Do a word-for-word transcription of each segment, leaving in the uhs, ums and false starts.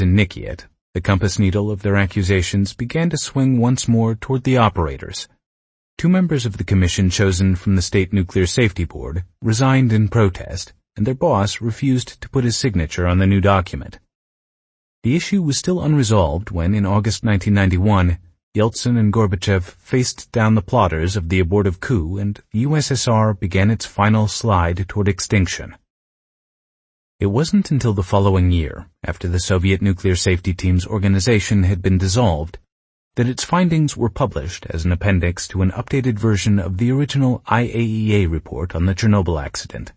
in Nikiet, the compass needle of their accusations began to swing once more toward the operators. Two members of the commission chosen from the State Nuclear Safety Board resigned in protest, and their boss refused to put his signature on the new document. The issue was still unresolved when, in August nineteen ninety-one, Yeltsin and Gorbachev faced down the plotters of the abortive coup, and the U S S R began its final slide toward extinction. It wasn't until the following year, after the Soviet nuclear safety team's organization had been dissolved, that its findings were published as an appendix to an updated version of the original I A E A report on the Chernobyl accident.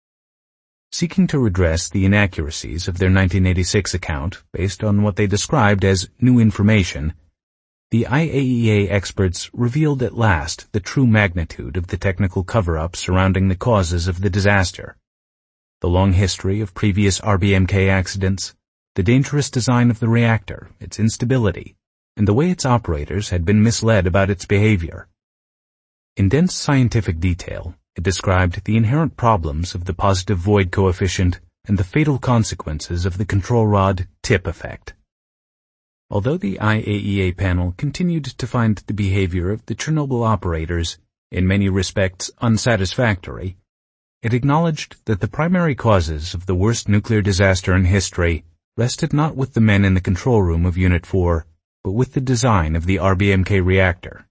Seeking to redress the inaccuracies of their nineteen eighty-six account based on what they described as new information, the I A E A experts revealed at last the true magnitude of the technical cover-up surrounding the causes of the disaster. The long history of previous R B M K accidents, the dangerous design of the reactor, its instability, and the way its operators had been misled about its behavior. In dense scientific detail, it described the inherent problems of the positive void coefficient and the fatal consequences of the control rod tip effect. Although the I A E A panel continued to find the behavior of the Chernobyl operators, in many respects, unsatisfactory, it acknowledged that the primary causes of the worst nuclear disaster in history rested not with the men in the control room of Unit four, but with the design of the R B M K reactor.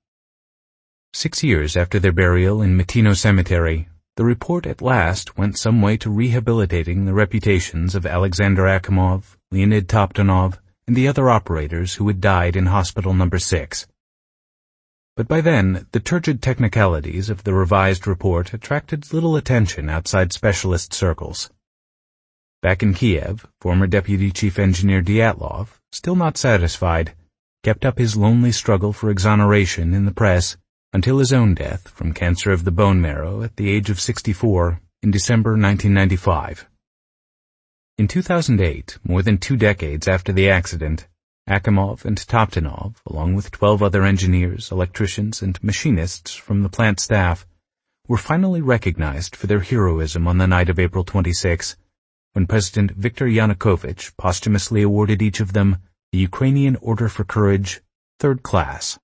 Six years after their burial in Matino Cemetery, the report at last went some way to rehabilitating the reputations of Alexander Akimov, Leonid Toptonov, and the other operators who had died in Hospital Number six. But by then, the turgid technicalities of the revised report attracted little attention outside specialist circles. Back in Kiev, former Deputy Chief Engineer Dyatlov, still not satisfied, kept up his lonely struggle for exoneration in the press until his own death from cancer of the bone marrow at the age of sixty-four in December nineteen ninety-five. In two thousand eight, more than two decades after the accident, Akimov and Toptonov, along with twelve other engineers, electricians, and machinists from the plant staff, were finally recognized for their heroism on the night of April twenty-sixth, when President Viktor Yanukovych posthumously awarded each of them the Ukrainian Order for Courage, third class.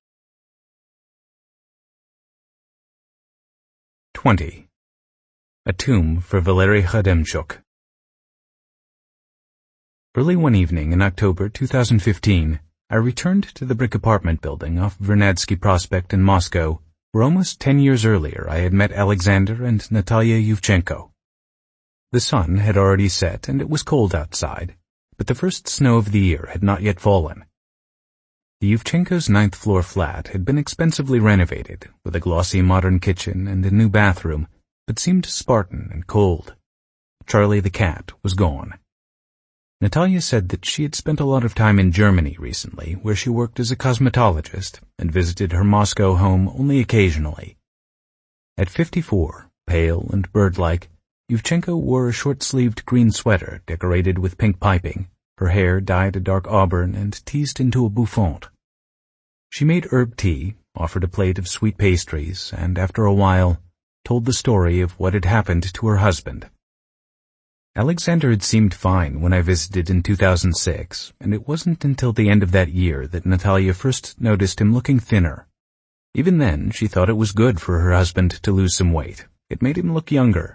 twenty. A tomb for Valery Khademchuk. Early one evening in October two thousand fifteen, I returned to the brick apartment building off Vernadsky Prospect in Moscow, where almost ten years earlier I had met Alexander and Natalia Yuvchenko. The sun had already set and it was cold outside, but the first snow of the year had not yet fallen. The Yuvchenko's ninth floor flat had been expensively renovated, with a glossy modern kitchen and a new bathroom, but seemed Spartan and cold. Charlie the cat was gone. Natalia said that she had spent a lot of time in Germany recently, where she worked as a cosmetologist and visited her Moscow home only occasionally. At fifty-four, pale and bird-like, Yuvchenko wore a short-sleeved green sweater decorated with pink piping, her hair dyed a dark auburn and teased into a bouffant. She made herb tea, offered a plate of sweet pastries, and after a while, told the story of what had happened to her husband. Alexander had seemed fine when I visited in two thousand six, and it wasn't until the end of that year that Natalia first noticed him looking thinner. Even then, she thought it was good for her husband to lose some weight. It made him look younger.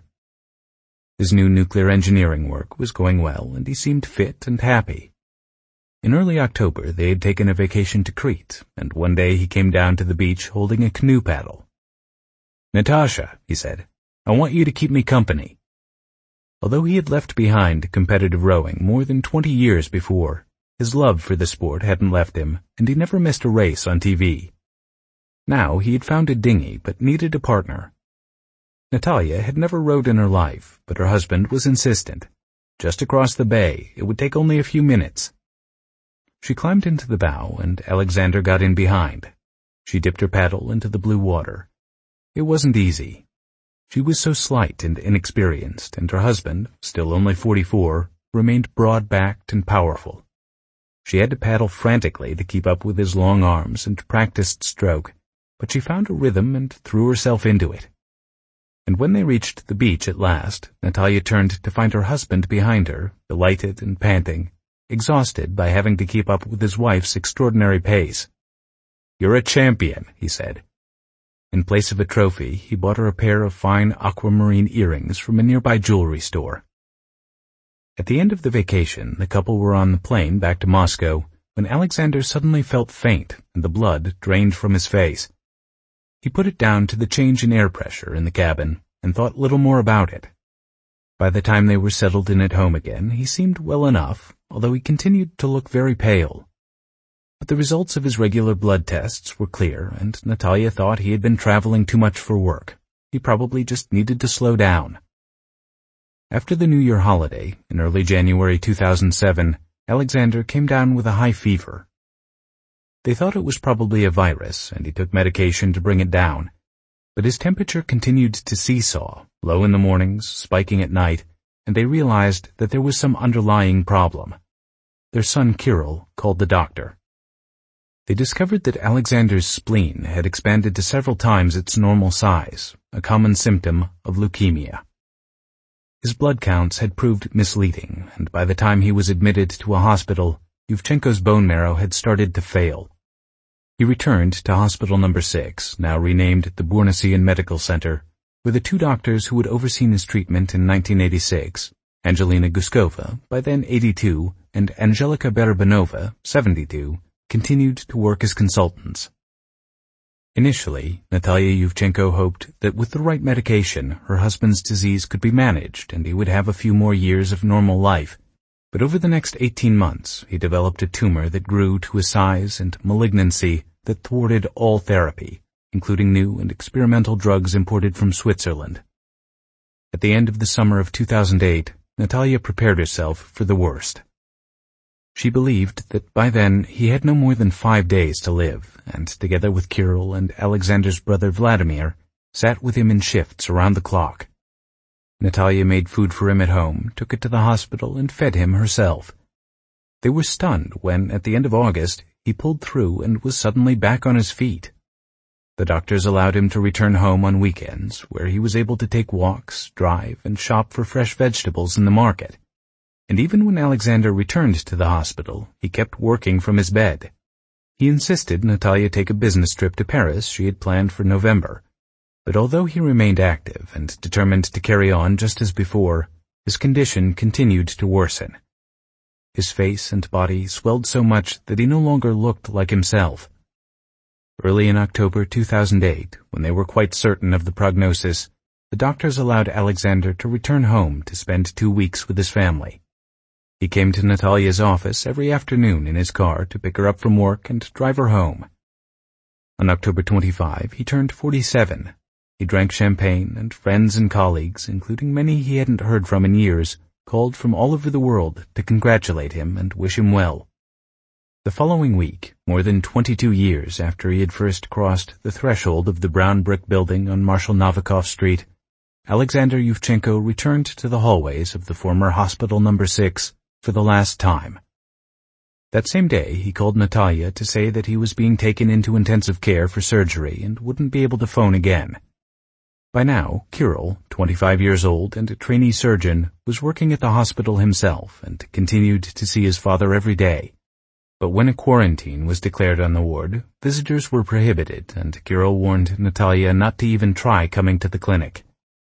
His new nuclear engineering work was going well, and he seemed fit and happy. In early October, they had taken a vacation to Crete, and one day he came down to the beach holding a canoe paddle. "Natasha," he said, "I want you to keep me company." Although he had left behind competitive rowing more than twenty years before, his love for the sport hadn't left him, and he never missed a race on T V. Now he had found a dinghy, but needed a partner. Natalia had never rowed in her life, but her husband was insistent. Just across the bay, it would take only a few minutes. She climbed into the bow, and Alexander got in behind. She dipped her paddle into the blue water. It wasn't easy. She was so slight and inexperienced, and her husband, still only forty-four, remained broad-backed and powerful. She had to paddle frantically to keep up with his long arms and practiced stroke, but she found a rhythm and threw herself into it. And when they reached the beach at last, Natalia turned to find her husband behind her, delighted and panting, exhausted by having to keep up with his wife's extraordinary pace. "You're a champion," he said. In place of a trophy, he bought her a pair of fine aquamarine earrings from a nearby jewelry store. At the end of the vacation, the couple were on the plane back to Moscow when Alexander suddenly felt faint and the blood drained from his face. He put it down to the change in air pressure in the cabin and thought little more about it. By the time they were settled in at home again, he seemed well enough, although he continued to look very pale. But the results of his regular blood tests were clear, and Natalia thought he had been traveling too much for work. He probably just needed to slow down. After the New Year holiday, in early January two thousand seven, Alexander came down with a high fever. They thought it was probably a virus, and he took medication to bring it down. But his temperature continued to seesaw, low in the mornings, spiking at night, and they realized that there was some underlying problem. Their son Kirill called the doctor. They discovered that Alexander's spleen had expanded to several times its normal size, a common symptom of leukemia. His blood counts had proved misleading, and by the time he was admitted to a hospital, Yuvchenko's bone marrow had started to fail. He returned to Hospital Number six, now renamed the Bournassian Medical Center, where the two doctors who had overseen his treatment in nineteen eighty-six, Angelina Guskova, by then eighty-two, and Angelika Barabanova, seventy-two, continued to work as consultants. Initially, Natalia Yuvchenko hoped that with the right medication, her husband's disease could be managed and he would have a few more years of normal life. But over the next eighteen months, he developed a tumor that grew to a size and malignancy that thwarted all therapy, including new and experimental drugs imported from Switzerland. At the end of the summer of two thousand eight, Natalia prepared herself for the worst. She believed that by then he had no more than five days to live, and together with Kirill and Alexander's brother Vladimir, sat with him in shifts around the clock. Natalia made food for him at home, took it to the hospital, and fed him herself. They were stunned when, at the end of August, he pulled through and was suddenly back on his feet. The doctors allowed him to return home on weekends, where he was able to take walks, drive, and shop for fresh vegetables in the market. And even when Alexander returned to the hospital, he kept working from his bed. He insisted Natalia take a business trip to Paris she had planned for November. But although he remained active and determined to carry on just as before, his condition continued to worsen. His face and body swelled so much that he no longer looked like himself. Early in October two thousand eight, when they were quite certain of the prognosis, the doctors allowed Alexander to return home to spend two weeks with his family. He came to Natalia's office every afternoon in his car to pick her up from work and drive her home. On October twenty-fifth, he turned forty-seven. He drank champagne, and friends and colleagues, including many he hadn't heard from in years, called from all over the world to congratulate him and wish him well. The following week, more than twenty-two years after he had first crossed the threshold of the brown brick building on Marshal Novikov Street, Alexander Yuvchenko returned to the hallways of the former Hospital Number six for the last time. That same day, he called Natalia to say that he was being taken into intensive care for surgery and wouldn't be able to phone again. By now, Kirill, twenty-five years old and a trainee surgeon, was working at the hospital himself and continued to see his father every day. But when a quarantine was declared on the ward, visitors were prohibited, and Kirill warned Natalia not to even try coming to the clinic.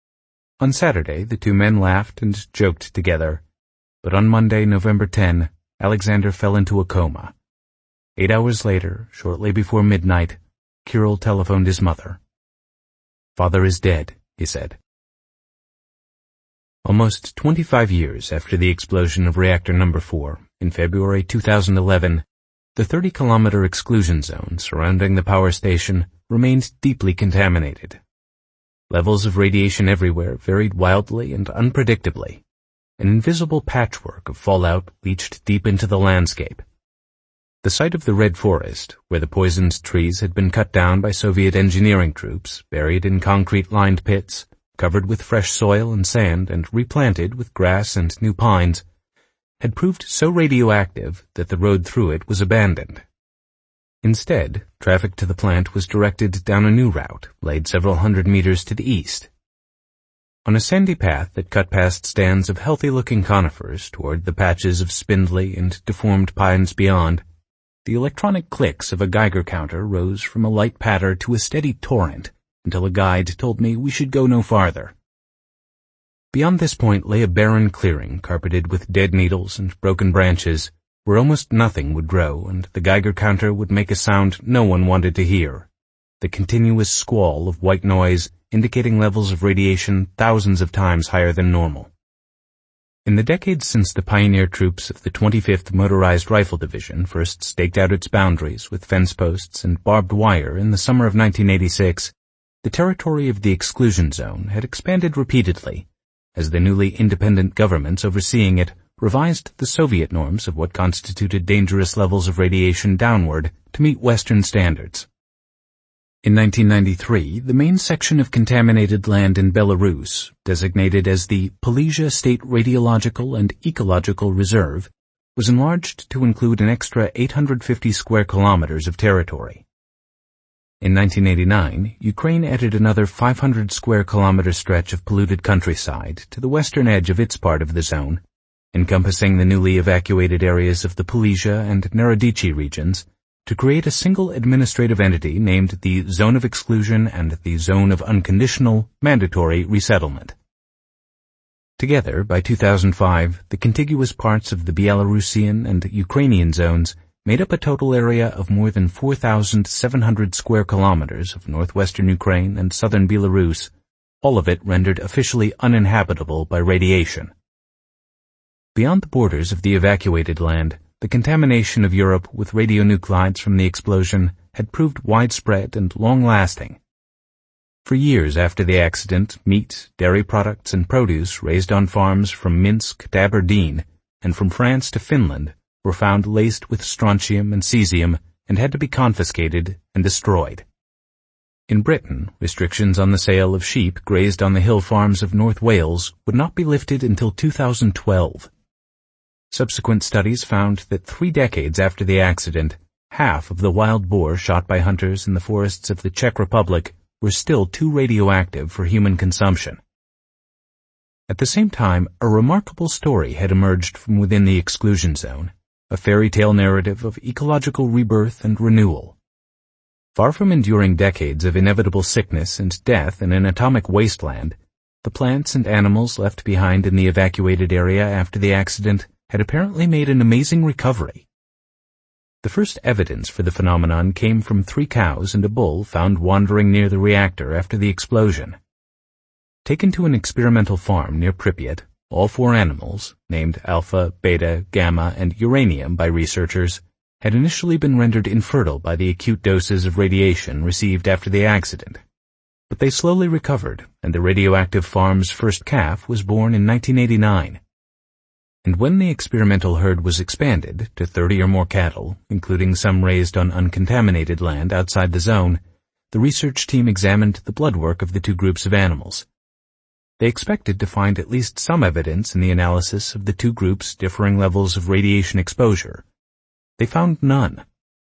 On Saturday, the two men laughed and joked together. But on Monday, November tenth, Alexander fell into a coma. Eight hours later, shortly before midnight, Kirill telephoned his mother. "Father is dead," he said. Almost twenty-five years after the explosion of reactor number four, in February two thousand eleven, the thirty-kilometer exclusion zone surrounding the power station remained deeply contaminated. Levels of radiation everywhere varied wildly and unpredictably. An invisible patchwork of fallout reached deep into the landscape. The site of the Red Forest, where the poisoned trees had been cut down by Soviet engineering troops, buried in concrete-lined pits, covered with fresh soil and sand, and replanted with grass and new pines, had proved so radioactive that the road through it was abandoned. Instead, traffic to the plant was directed down a new route, laid several hundred meters to the east. On a sandy path that cut past stands of healthy-looking conifers toward the patches of spindly and deformed pines beyond, the electronic clicks of a Geiger counter rose from a light patter to a steady torrent until a guide told me we should go no farther. Beyond this point lay a barren clearing carpeted with dead needles and broken branches, where almost nothing would grow and the Geiger counter would make a sound no one wanted to hear, the continuous squall of white noise indicating levels of radiation thousands of times higher than normal. In the decades since the pioneer troops of the twenty-fifth Motorized Rifle Division first staked out its boundaries with fence posts and barbed wire in the summer of nineteen eighty-six, the territory of the exclusion zone had expanded repeatedly, as the newly independent governments overseeing it revised the Soviet norms of what constituted dangerous levels of radiation downward to meet Western standards. In nineteen ninety-three, the main section of contaminated land in Belarus, designated as the Polizia State Radiological and Ecological Reserve, was enlarged to include an extra eight hundred fifty square kilometers of territory. In nineteen eighty-nine, Ukraine added another five hundred square kilometer stretch of polluted countryside to the western edge of its part of the zone, encompassing the newly evacuated areas of the Polizia and Narodichi regions, to create a single administrative entity named the Zone of Exclusion and the Zone of Unconditional, Mandatory Resettlement. Together, by two thousand five, the contiguous parts of the Belarusian and Ukrainian zones made up a total area of more than four thousand seven hundred square kilometers of northwestern Ukraine and southern Belarus, all of it rendered officially uninhabitable by radiation. Beyond the borders of the evacuated land, the contamination of Europe with radionuclides from the explosion had proved widespread and long-lasting. For years after the accident, meat, dairy products, and produce raised on farms from Minsk to Aberdeen and from France to Finland were found laced with strontium and cesium and had to be confiscated and destroyed. In Britain, restrictions on the sale of sheep grazed on the hill farms of North Wales would not be lifted until two thousand twelve. Subsequent studies found that three decades after the accident, half of the wild boar shot by hunters in the forests of the Czech Republic were still too radioactive for human consumption. At the same time, a remarkable story had emerged from within the exclusion zone, a fairy tale narrative of ecological rebirth and renewal. Far from enduring decades of inevitable sickness and death in an atomic wasteland, the plants and animals left behind in the evacuated area after the accident had apparently made an amazing recovery. The first evidence for the phenomenon came from three cows and a bull found wandering near the reactor after the explosion. Taken to an experimental farm near Pripyat, all four animals, named Alpha, Beta, Gamma, and Uranium by researchers, had initially been rendered infertile by the acute doses of radiation received after the accident. But they slowly recovered, and the radioactive farm's first calf was born in nineteen eighty-nine. And when the experimental herd was expanded to thirty or more cattle, including some raised on uncontaminated land outside the zone, the research team examined the blood work of the two groups of animals. They expected to find at least some evidence in the analysis of the two groups' differing levels of radiation exposure. They found none.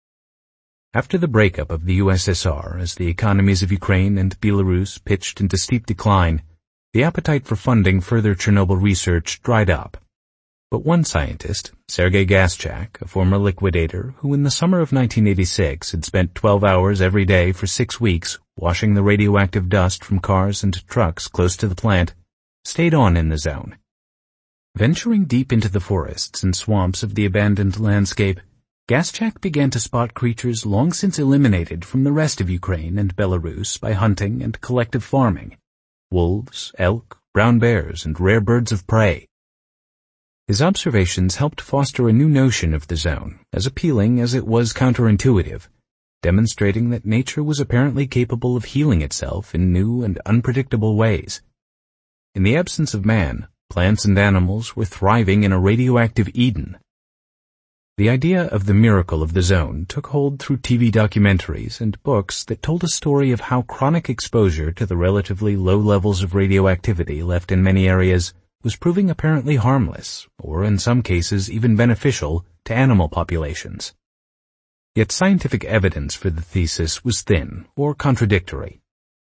After the breakup of the U S S R, as the economies of Ukraine and Belarus pitched into steep decline, the appetite for funding further Chernobyl research dried up. But one scientist, Sergei Gaschak, a former liquidator who in the summer of nineteen eighty-six had spent twelve hours every day for six weeks washing the radioactive dust from cars and trucks close to the plant, stayed on in the zone. Venturing deep into the forests and swamps of the abandoned landscape, Gaschak began to spot creatures long since eliminated from the rest of Ukraine and Belarus by hunting and collective farming: wolves, elk, brown bears, and rare birds of prey. His observations helped foster a new notion of the zone, as appealing as it was counterintuitive, demonstrating that nature was apparently capable of healing itself in new and unpredictable ways. In the absence of man, plants and animals were thriving in a radioactive Eden. The idea of the miracle of the zone took hold through T V documentaries and books that told a story of how chronic exposure to the relatively low levels of radioactivity left in many areas was proving apparently harmless, or in some cases even beneficial, to animal populations. Yet scientific evidence for the thesis was thin or contradictory.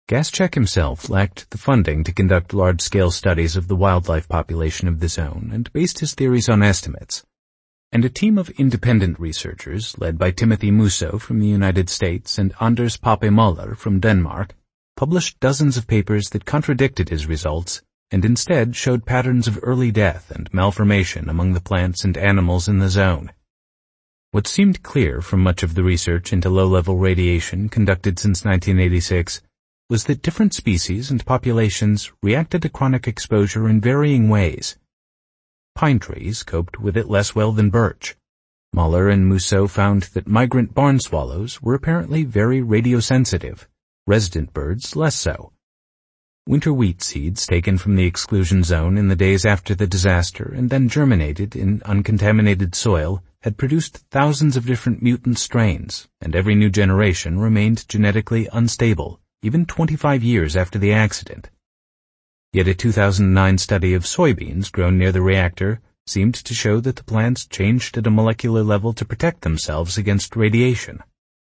Gaschek himself lacked the funding to conduct large-scale studies of the wildlife population of the zone and based his theories on estimates. And a team of independent researchers, led by Timothy Musso from the United States and Anders Pape Møller from Denmark, published dozens of papers that contradicted his results and instead showed patterns of early death and malformation among the plants and animals in the zone. What seemed clear from much of the research into low-level radiation conducted since nineteen eighty-six was that different species and populations reacted to chronic exposure in varying ways. Pine trees coped with it less well than birch. Møller and Musso found that migrant barn swallows were apparently very radiosensitive, resident birds less so. Winter wheat seeds taken from the exclusion zone in the days after the disaster and then germinated in uncontaminated soil had produced thousands of different mutant strains, and every new generation remained genetically unstable, even twenty-five years after the accident. Yet a two thousand nine study of soybeans grown near the reactor seemed to show that the plants changed at a molecular level to protect themselves against radiation.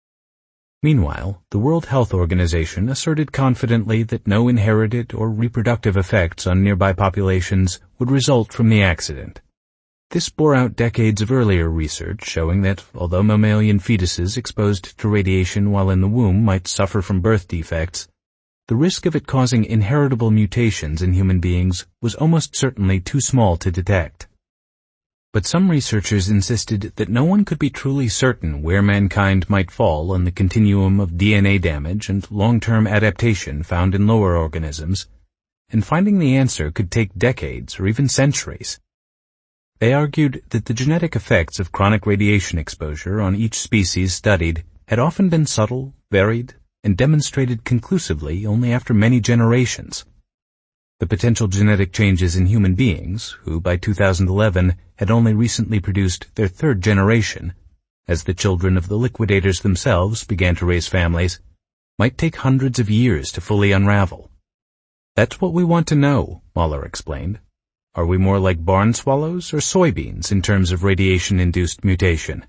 Meanwhile, the World Health Organization asserted confidently that no inherited or reproductive effects on nearby populations would result from the accident. This bore out decades of earlier research showing that, although mammalian fetuses exposed to radiation while in the womb might suffer from birth defects, the risk of it causing inheritable mutations in human beings was almost certainly too small to detect. But some researchers insisted that no one could be truly certain where mankind might fall on the continuum of D N A damage and long-term adaptation found in lower organisms, and finding the answer could take decades or even centuries. They argued that the genetic effects of chronic radiation exposure on each species studied had often been subtle, varied, and demonstrated conclusively only after many generations. The potential genetic changes in human beings, who by two thousand eleven had only recently produced their third generation, as the children of the liquidators themselves began to raise families, might take hundreds of years to fully unravel. That's what we want to know, Møller explained. Are we more like barn swallows or soybeans in terms of radiation-induced mutation?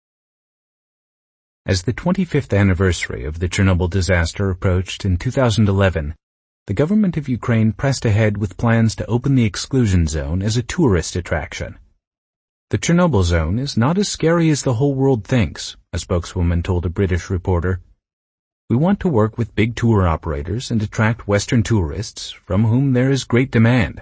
As the twenty-fifth anniversary of the Chernobyl disaster approached in two thousand eleven, the government of Ukraine pressed ahead with plans to open the exclusion zone as a tourist attraction. The Chernobyl zone is not as scary as the whole world thinks, a spokeswoman told a British reporter. We want to work with big tour operators and attract Western tourists, from whom there is great demand.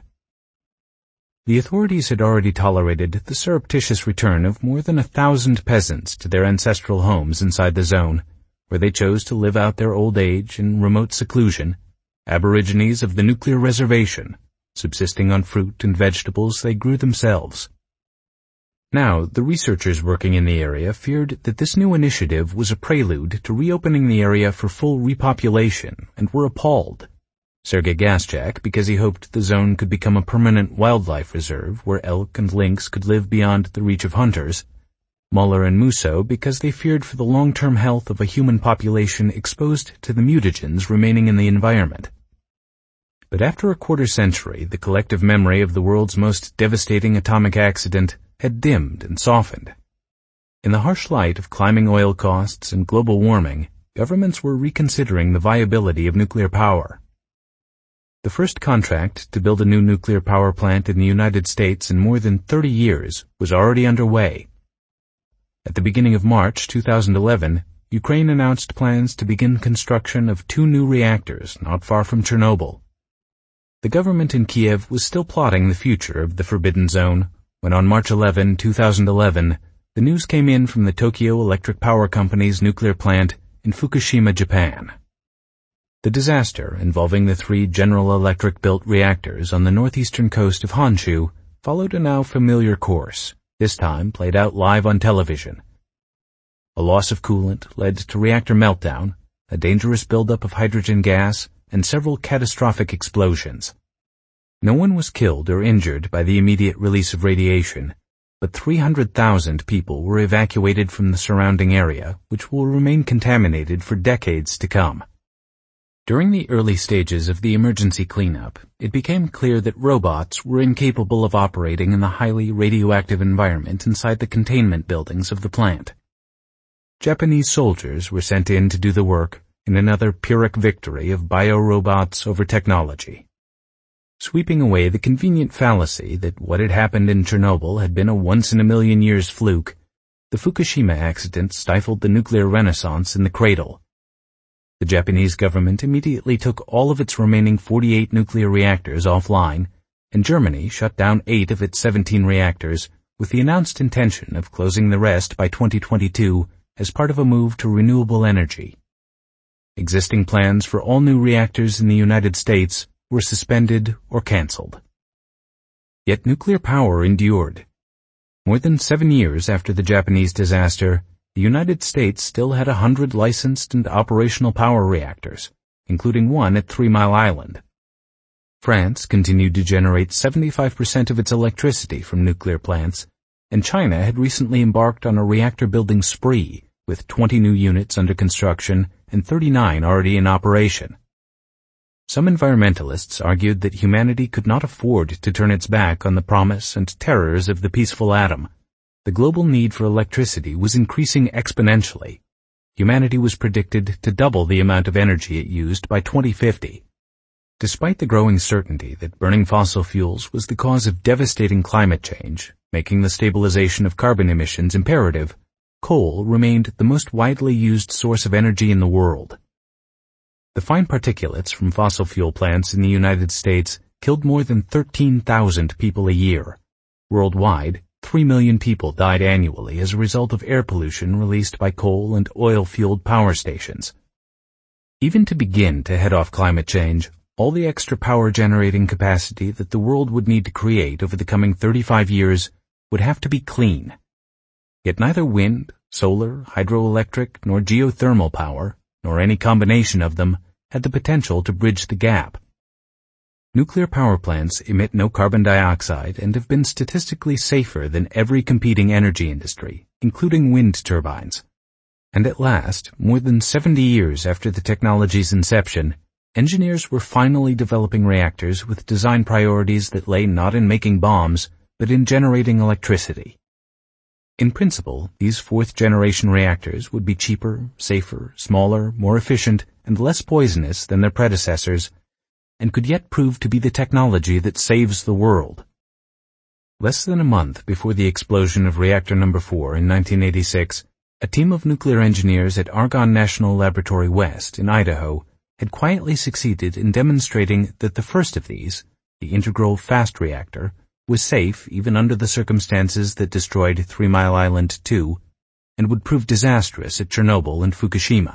The authorities had already tolerated the surreptitious return of more than a thousand peasants to their ancestral homes inside the zone, where they chose to live out their old age in remote seclusion, aborigines of the nuclear reservation, subsisting on fruit and vegetables they grew themselves. Now, the researchers working in the area feared that this new initiative was a prelude to reopening the area for full repopulation and were appalled. Sergei Gaschek because he hoped the zone could become a permanent wildlife reserve where elk and lynx could live beyond the reach of hunters, Møller and Musso because they feared for the long-term health of a human population exposed to the mutagens remaining in the environment. But after a quarter century, the collective memory of the world's most devastating atomic accident had dimmed and softened. In the harsh light of climbing oil costs and global warming, governments were reconsidering the viability of nuclear power. The first contract to build a new nuclear power plant in the United States in more than thirty years was already underway. At the beginning of March two thousand eleven, Ukraine announced plans to begin construction of two new reactors not far from Chernobyl. The government in Kiev was still plotting the future of the Forbidden Zone when on March eleventh, two thousand eleven, the news came in from the Tokyo Electric Power Company's nuclear plant in Fukushima, Japan. The disaster, involving the three General Electric-built reactors on the northeastern coast of Honshu, followed a now familiar course, this time played out live on television. A loss of coolant led to reactor meltdown, a dangerous buildup of hydrogen gas, and several catastrophic explosions. No one was killed or injured by the immediate release of radiation, but three hundred thousand people were evacuated from the surrounding area, which will remain contaminated for decades to come. During the early stages of the emergency cleanup, it became clear that robots were incapable of operating in the highly radioactive environment inside the containment buildings of the plant. Japanese soldiers were sent in to do the work, in another Pyrrhic victory of biorobots over technology. Sweeping away the convenient fallacy that what had happened in Chernobyl had been a once-in-a-million-years fluke, the Fukushima accident stifled the nuclear renaissance in the cradle. The Japanese government immediately took all of its remaining forty-eight nuclear reactors offline, and Germany shut down eight of its seventeen reactors with the announced intention of closing the rest by twenty twenty-two as part of a move to renewable energy. Existing plans for all new reactors in the United States were suspended or cancelled. Yet nuclear power endured. More than seven years after the Japanese disaster, the United States still had a hundred licensed and operational power reactors, including one at Three Mile Island. France continued to generate seventy-five percent of its electricity from nuclear plants, and China had recently embarked on a reactor-building spree, with twenty new units under construction and thirty-nine already in operation. Some environmentalists argued that humanity could not afford to turn its back on the promise and terrors of the peaceful atom. The global need for electricity was increasing exponentially. Humanity was predicted to double the amount of energy it used by twenty fifty. Despite the growing certainty that burning fossil fuels was the cause of devastating climate change, making the stabilization of carbon emissions imperative, coal remained the most widely used source of energy in the world. The fine particulates from fossil fuel plants in the United States killed more than thirteen thousand people a year. Worldwide, three million people died annually as a result of air pollution released by coal and oil-fueled power stations. Even to begin to head off climate change, all the extra power-generating capacity that the world would need to create over the coming thirty-five years would have to be clean. Yet neither wind, solar, hydroelectric, nor geothermal power, nor any combination of them, had the potential to bridge the gap. Nuclear power plants emit no carbon dioxide and have been statistically safer than every competing energy industry, including wind turbines. And at last, more than seventy years after the technology's inception, engineers were finally developing reactors with design priorities that lay not in making bombs, but in generating electricity. In principle, these fourth-generation reactors would be cheaper, safer, smaller, more efficient, and less poisonous than their predecessors, and could yet prove to be the technology that saves the world. Less than a month before the explosion of reactor number four in nineteen eighty-six, a team of nuclear engineers at Argonne National Laboratory West in Idaho had quietly succeeded in demonstrating that the first of these, the integral fast reactor, was safe even under the circumstances that destroyed Three Mile Island two, and would prove disastrous at Chernobyl and Fukushima.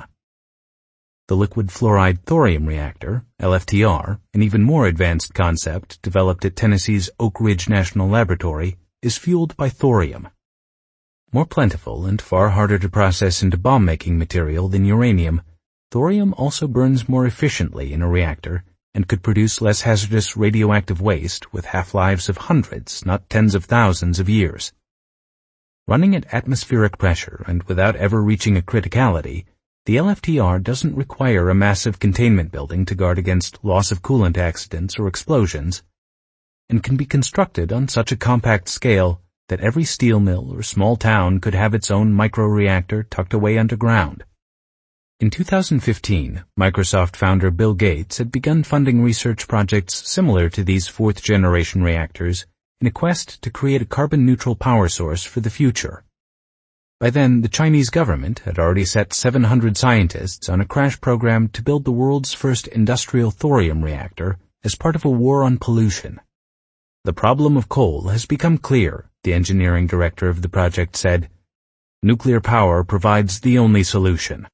The liquid fluoride thorium reactor, L F T R, an even more advanced concept developed at Tennessee's Oak Ridge National Laboratory, is fueled by thorium. More plentiful and far harder to process into bomb-making material than uranium, thorium also burns more efficiently in a reactor and could produce less hazardous radioactive waste with half-lives of hundreds, not tens of thousands of years. Running at atmospheric pressure and without ever reaching a criticality, the L F T R doesn't require a massive containment building to guard against loss of coolant accidents or explosions, and can be constructed on such a compact scale that every steel mill or small town could have its own microreactor tucked away underground. In two thousand fifteen, Microsoft founder Bill Gates had begun funding research projects similar to these fourth-generation reactors in a quest to create a carbon-neutral power source for the future. By then, the Chinese government had already set seven hundred scientists on a crash program to build the world's first industrial thorium reactor as part of a war on pollution. The problem of coal has become clear, the engineering director of the project said. Nuclear power provides the only solution.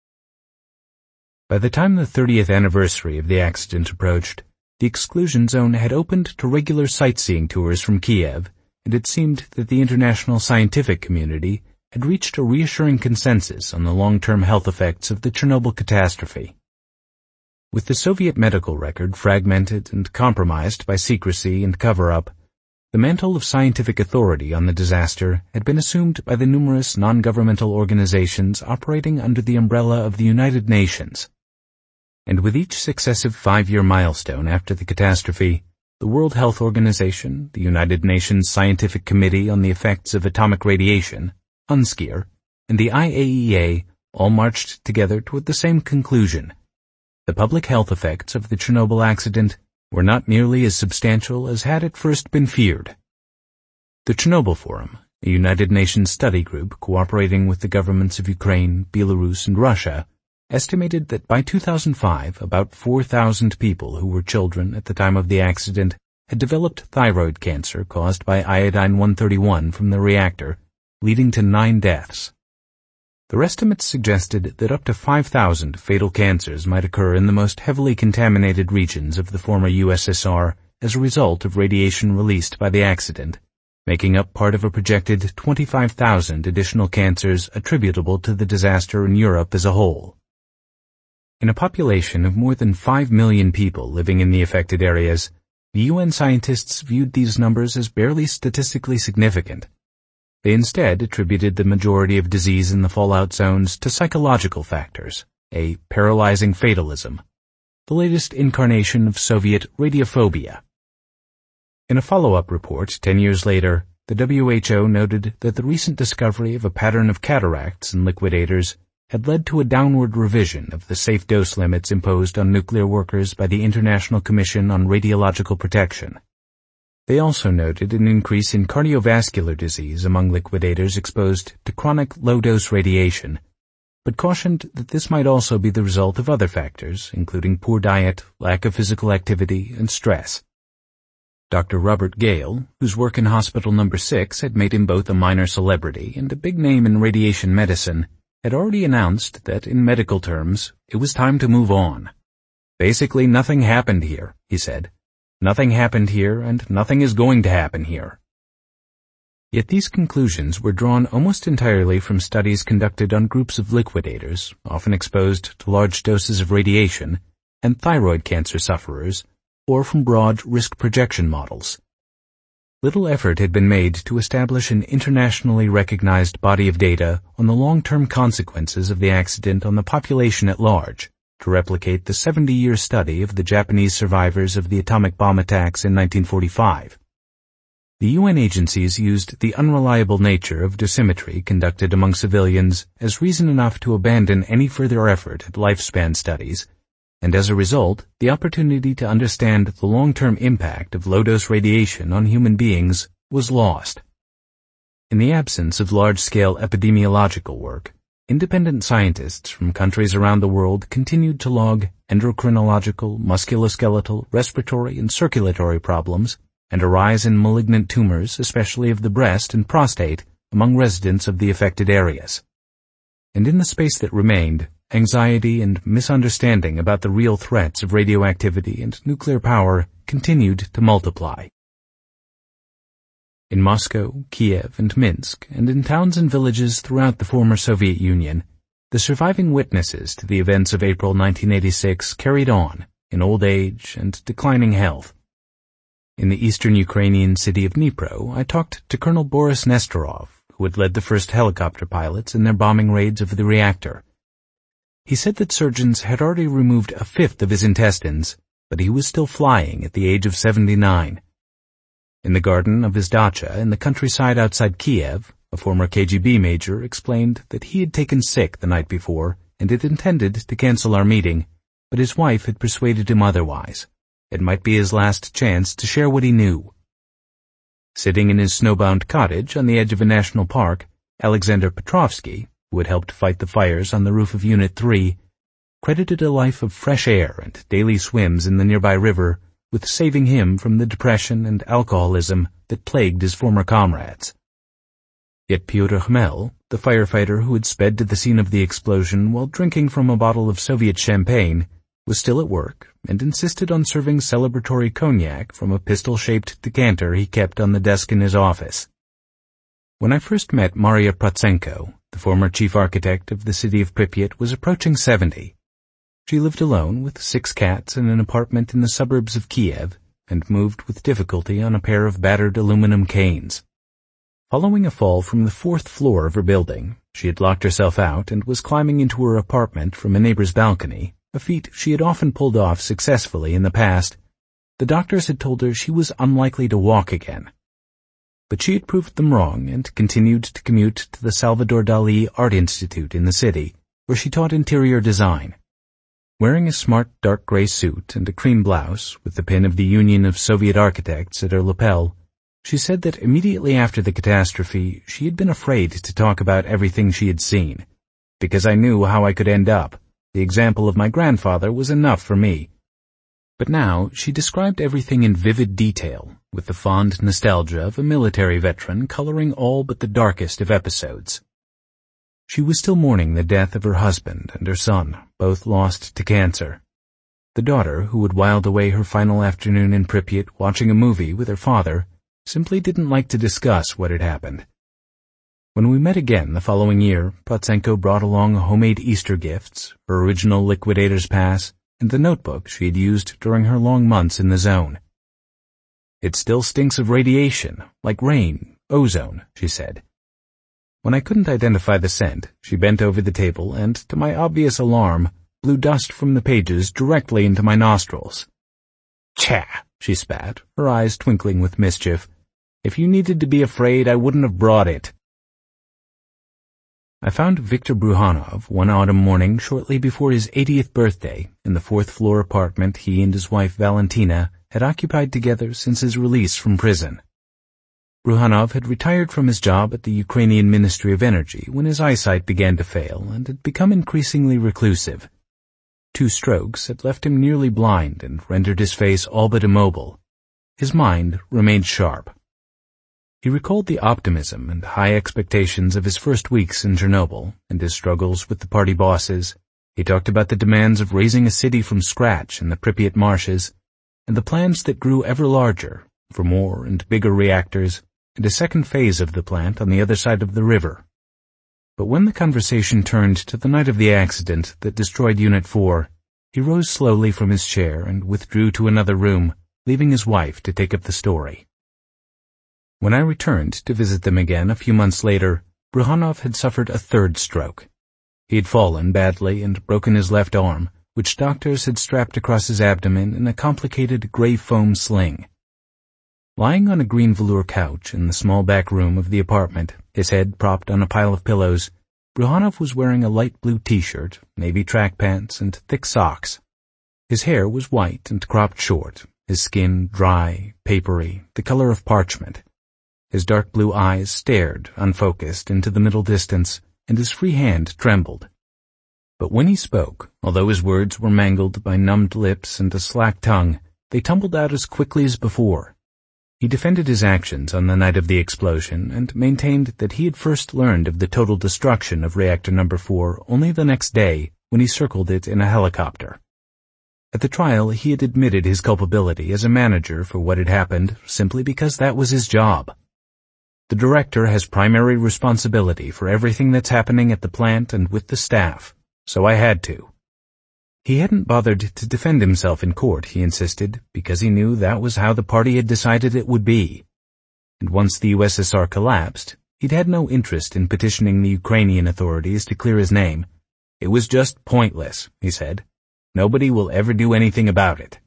By the time the thirtieth anniversary of the accident approached, the exclusion zone had opened to regular sightseeing tours from Kiev, and it seemed that the international scientific community had reached a reassuring consensus on the long-term health effects of the Chernobyl catastrophe. With the Soviet medical record fragmented and compromised by secrecy and cover-up, the mantle of scientific authority on the disaster had been assumed by the numerous non-governmental organizations operating under the umbrella of the United Nations. And with each successive five-year milestone after the catastrophe, the World Health Organization, the United Nations Scientific Committee on the Effects of Atomic Radiation, UNSCEAR, and the I A E A all marched together toward the same conclusion. The public health effects of the Chernobyl accident were not nearly as substantial as had at first been feared. The Chernobyl Forum, a United Nations study group cooperating with the governments of Ukraine, Belarus, and Russia, estimated that by two thousand five, about four thousand people who were children at the time of the accident had developed thyroid cancer caused by iodine one thirty-one from the reactor, leading to nine deaths. Their estimates suggested that up to five thousand fatal cancers might occur in the most heavily contaminated regions of the former U S S R as a result of radiation released by the accident, making up part of a projected twenty-five thousand additional cancers attributable to the disaster in Europe as a whole. In a population of more than five million people living in the affected areas, the U N scientists viewed these numbers as barely statistically significant. They instead attributed the majority of disease in the fallout zones to psychological factors, a paralyzing fatalism, the latest incarnation of Soviet radiophobia. In a follow-up report ten years later, the W H O noted that the recent discovery of a pattern of cataracts in liquidators had led to a downward revision of the safe dose limits imposed on nuclear workers by the International Commission on Radiological Protection. They also noted an increase in cardiovascular disease among liquidators exposed to chronic low-dose radiation, but cautioned that this might also be the result of other factors, including poor diet, lack of physical activity, and stress. Doctor Robert Gale, whose work in Hospital Number six had made him both a minor celebrity and a big name in radiation medicine, had already announced that, in medical terms, it was time to move on. Basically, nothing happened here, he said. Nothing happened here, and nothing is going to happen here. Yet these conclusions were drawn almost entirely from studies conducted on groups of liquidators, often exposed to large doses of radiation, and thyroid cancer sufferers, or from broad risk projection models. Little effort had been made to establish an internationally recognized body of data on the long-term consequences of the accident on the population at large, to replicate the seventy-year study of the Japanese survivors of the atomic bomb attacks in nineteen forty-five. The U N agencies used the unreliable nature of dosimetry conducted among civilians as reason enough to abandon any further effort at lifespan studies, and as a result, the opportunity to understand the long-term impact of low-dose radiation on human beings was lost. In the absence of large-scale epidemiological work, independent scientists from countries around the world continued to log endocrinological, musculoskeletal, respiratory, and circulatory problems and a rise in malignant tumors, especially of the breast and prostate, among residents of the affected areas. And in the space that remained, anxiety and misunderstanding about the real threats of radioactivity and nuclear power continued to multiply. In Moscow, Kiev, and Minsk, and in towns and villages throughout the former Soviet Union, the surviving witnesses to the events of April nineteen eighty-six carried on, in old age and declining health. In the eastern Ukrainian city of Dnipro, I talked to Colonel Boris Nestorov, who had led the first helicopter pilots in their bombing raids of the reactor. He said that surgeons had already removed a fifth of his intestines, but he was still flying at the age of seventy-nine. In the garden of his dacha in the countryside outside Kiev, a former K G B major explained that he had taken sick the night before and had intended to cancel our meeting, but his wife had persuaded him otherwise. It might be his last chance to share what he knew. Sitting in his snowbound cottage on the edge of a national park, Alexander Petrovsky, who had helped fight the fires on the roof of Unit three, credited a life of fresh air and daily swims in the nearby river with saving him from the depression and alcoholism that plagued his former comrades. Yet Pyotr Khmel, the firefighter who had sped to the scene of the explosion while drinking from a bottle of Soviet champagne, was still at work and insisted on serving celebratory cognac from a pistol-shaped decanter he kept on the desk in his office. When I first met Maria Protsenko, the former chief architect of the city of Pripyat was approaching seventy. She lived alone with six cats in an apartment in the suburbs of Kiev and moved with difficulty on a pair of battered aluminum canes. Following a fall from the fourth floor of her building, she had locked herself out and was climbing into her apartment from a neighbor's balcony, a feat she had often pulled off successfully in the past. The doctors had told her she was unlikely to walk again. But she had proved them wrong and continued to commute to the Salvador Dali Art Institute in the city, where she taught interior design. Wearing a smart dark gray suit and a cream blouse with the pin of the Union of Soviet Architects at her lapel, she said that immediately after the catastrophe she had been afraid to talk about everything she had seen, because I knew how I could end up. The example of my grandfather was enough for me. But now she described everything in vivid detail, with the fond nostalgia of a military veteran coloring all but the darkest of episodes. She was still mourning the death of her husband and her son, both lost to cancer. The daughter, who had whiled away her final afternoon in Pripyat watching a movie with her father, simply didn't like to discuss what had happened. When we met again the following year, Protsenko brought along homemade Easter gifts, her original liquidator's pass, and the notebook she had used during her long months in the zone. "It still stinks of radiation, like rain, ozone," she said. When I couldn't identify the scent, she bent over the table and, to my obvious alarm, blew dust from the pages directly into my nostrils. "Cha!" she spat, her eyes twinkling with mischief. "If you needed to be afraid, I wouldn't have brought it." I found Viktor Bruhanov one autumn morning shortly before his eightieth birthday in the fourth-floor apartment he and his wife Valentina had occupied together since his release from prison. Bruhanov had retired from his job at the Ukrainian Ministry of Energy when his eyesight began to fail and had become increasingly reclusive. Two strokes had left him nearly blind and rendered his face all but immobile. His mind remained sharp. He recalled the optimism and high expectations of his first weeks in Chernobyl and his struggles with the party bosses. He talked about the demands of raising a city from scratch in the Pripyat marshes and the plans that grew ever larger for more and bigger reactors and a second phase of the plant on the other side of the river. But when the conversation turned to the night of the accident that destroyed Unit four, he rose slowly from his chair and withdrew to another room, leaving his wife to take up the story. When I returned to visit them again a few months later, Bruhanov had suffered a third stroke. He had fallen badly and broken his left arm, which doctors had strapped across his abdomen in a complicated gray foam sling. Lying on a green velour couch in the small back room of the apartment, his head propped on a pile of pillows, Bruhanov was wearing a light blue t-shirt, navy track pants, and thick socks. His hair was white and cropped short, his skin dry, papery, the color of parchment. His dark blue eyes stared, unfocused, into the middle distance, and his free hand trembled. But when he spoke, although his words were mangled by numbed lips and a slack tongue, they tumbled out as quickly as before. He defended his actions on the night of the explosion and maintained that he had first learned of the total destruction of reactor number four only the next day when he circled it in a helicopter. At the trial, he had admitted his culpability as a manager for what had happened simply because that was his job. The director has primary responsibility for everything that's happening at the plant and with the staff, so I had to. He hadn't bothered to defend himself in court, he insisted, because he knew that was how the party had decided it would be. And once the U S S R collapsed, he'd had no interest in petitioning the Ukrainian authorities to clear his name. It was just pointless, he said. Nobody will ever do anything about it.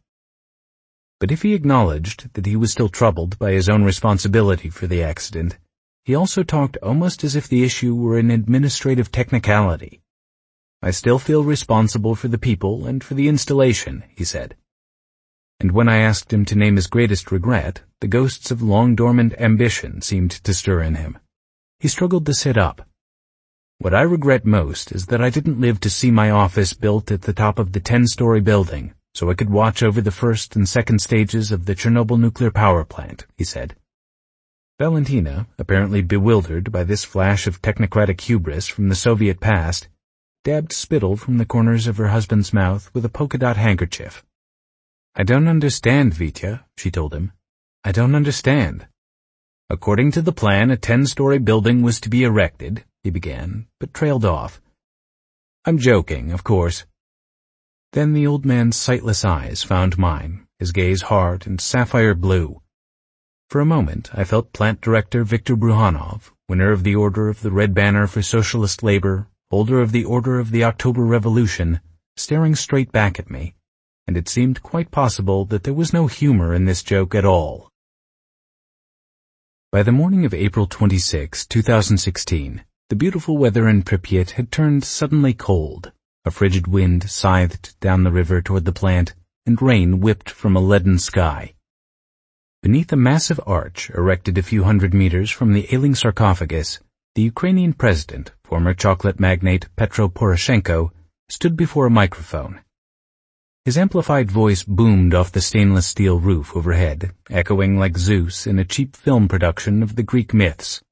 But if he acknowledged that he was still troubled by his own responsibility for the accident, he also talked almost as if the issue were an administrative technicality. "I still feel responsible for the people and for the installation," he said. And when I asked him to name his greatest regret, the ghosts of long-dormant ambition seemed to stir in him. He struggled to sit up. "What I regret most is that I didn't live to see my office built at the top of the ten-story building, so I could watch over the first and second stages of the Chernobyl nuclear power plant," he said. Valentina, apparently bewildered by this flash of technocratic hubris from the Soviet past, dabbed spittle from the corners of her husband's mouth with a polka-dot handkerchief. "I don't understand, Vitya," she told him. "I don't understand." "According to the plan, a ten-story building was to be erected," he began, but trailed off. "I'm joking, of course." Then the old man's sightless eyes found mine, his gaze hard and sapphire blue. For a moment I felt Plant Director Viktor Bruhanov, winner of the Order of the Red Banner for Socialist Labor, holder of the Order of the October Revolution, staring straight back at me, and it seemed quite possible that there was no humor in this joke at all. By the morning of April twenty-sixth, two thousand sixteen, The beautiful weather in Pripyat had turned suddenly cold. A frigid wind scythed down the river toward the plant, and rain whipped from a leaden sky. Beneath a massive arch erected a few hundred meters from the ailing sarcophagus, the Ukrainian president, former chocolate magnate Petro Poroshenko, stood before a microphone. His amplified voice boomed off the stainless steel roof overhead, echoing like Zeus in a cheap film production of the Greek myths.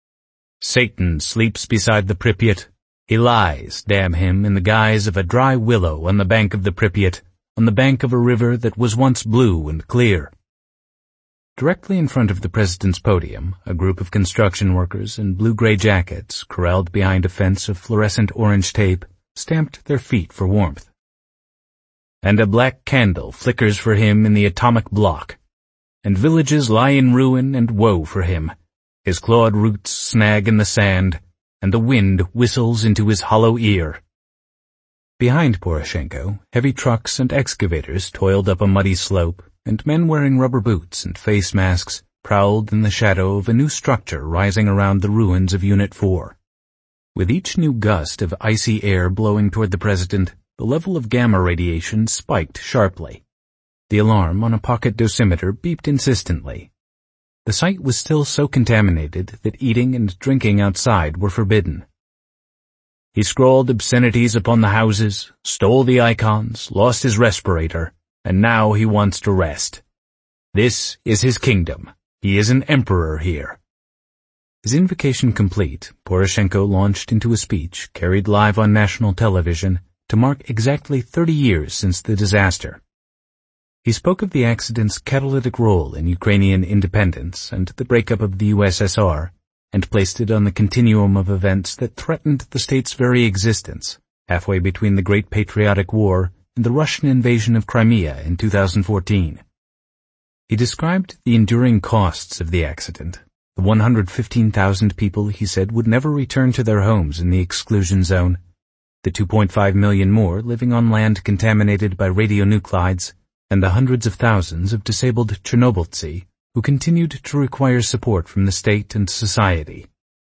Satan sleeps beside the Pripyat. He lies, damn him, in the guise of a dry willow on the bank of the Pripyat, on the bank of a river that was once blue and clear. Directly in front of the president's podium, a group of construction workers in blue-gray jackets, corralled behind a fence of fluorescent orange tape, stamped their feet for warmth. And a black candle flickers for him in the atomic block, and villages lie in ruin and woe for him. His clawed roots snag in the sand, and the wind whistles into his hollow ear. Behind Poroshenko, heavy trucks and excavators toiled up a muddy slope, and men wearing rubber boots and face masks prowled in the shadow of a new structure rising around the ruins of Unit four. With each new gust of icy air blowing toward the president, the level of gamma radiation spiked sharply. The alarm on a pocket dosimeter beeped insistently. The site was still so contaminated that eating and drinking outside were forbidden. He scrawled obscenities upon the houses, stole the icons, lost his respirator, and now he wants to rest. This is his kingdom. He is an emperor here. His invocation complete, Poroshenko launched into a speech carried live on national television to mark exactly thirty years since the disaster. He spoke of the accident's catalytic role in Ukrainian independence and the breakup of the U S S R, and placed it on the continuum of events that threatened the state's very existence, halfway between the Great Patriotic War and the Russian invasion of Crimea in two thousand fourteen. He described the enduring costs of the accident. The one hundred fifteen thousand people, he said, would never return to their homes in the exclusion zone, the two point five million more living on land contaminated by radionuclides, and the hundreds of thousands of disabled Chernobyltsi who continued to require support from the state and society.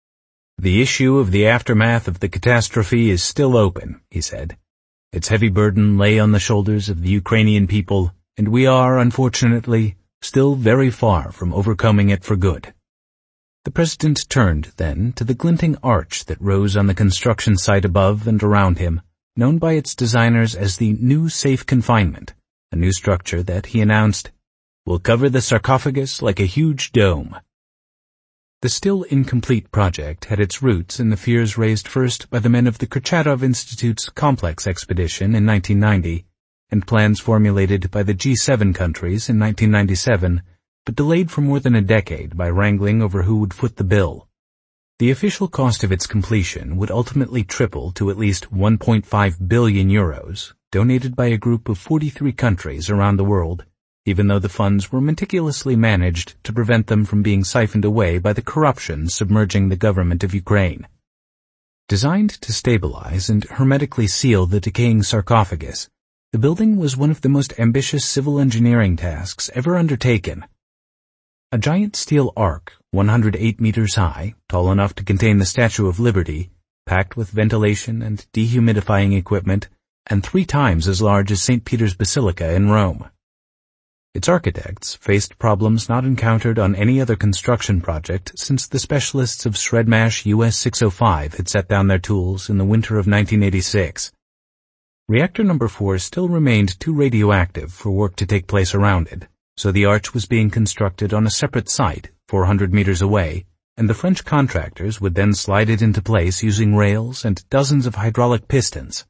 The issue of the aftermath of the catastrophe is still open, he said. Its heavy burden lay on the shoulders of the Ukrainian people, and we are, unfortunately, still very far from overcoming it for good. The president turned, then, to the glinting arch that rose on the construction site above and around him, known by its designers as the New Safe Confinement, a new structure that, he announced, will cover the sarcophagus like a huge dome. The still incomplete project had its roots in the fears raised first by the men of the Kurchatov Institute's complex expedition in nineteen ninety, and plans formulated by the G seven countries in nineteen ninety-seven, but delayed for more than a decade by wrangling over who would foot the bill. The official cost of its completion would ultimately triple to at least one point five billion euros, donated by a group of forty-three countries around the world, even though the funds were meticulously managed to prevent them from being siphoned away by the corruption submerging the government of Ukraine. Designed to stabilize and hermetically seal the decaying sarcophagus, the building was one of the most ambitious civil engineering tasks ever undertaken. A giant steel arc, one hundred eight meters high, tall enough to contain the Statue of Liberty, packed with ventilation and dehumidifying equipment, and three times as large as Saint Peter's Basilica in Rome. Its architects faced problems not encountered on any other construction project since the specialists of Shredmash U S six oh five had set down their tools in the winter of nineteen eighty-six. Reactor number four still remained too radioactive for work to take place around it, so the arch was being constructed on a separate site, four hundred meters away, and the French contractors would then slide it into place using rails and dozens of hydraulic pistons.